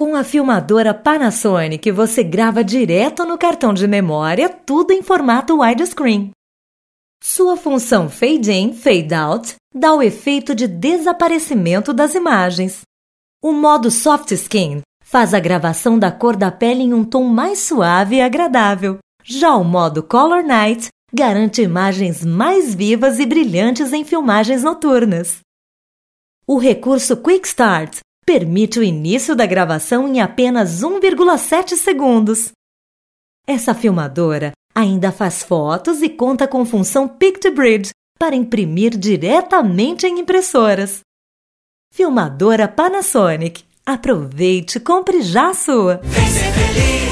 Com a filmadora Panasonic, você grava direto no cartão de memória, tudo em formato widescreen. Sua função Fade In, Fade Out dá o efeito de desaparecimento das imagens. O modo Soft Skin faz a gravação da cor da pele em um tom mais suave e agradável. Já o modo Color Night garante imagens mais vivas e brilhantes em filmagens noturnas. O recurso Quick Start permite o início da gravação em apenas 1,7 segundos. Essa filmadora ainda faz fotos e conta com função Pic-to-Bridge para imprimir diretamente em impressoras. Filmadora Panasonic. Aproveite e compre já a sua! Vem ser feliz!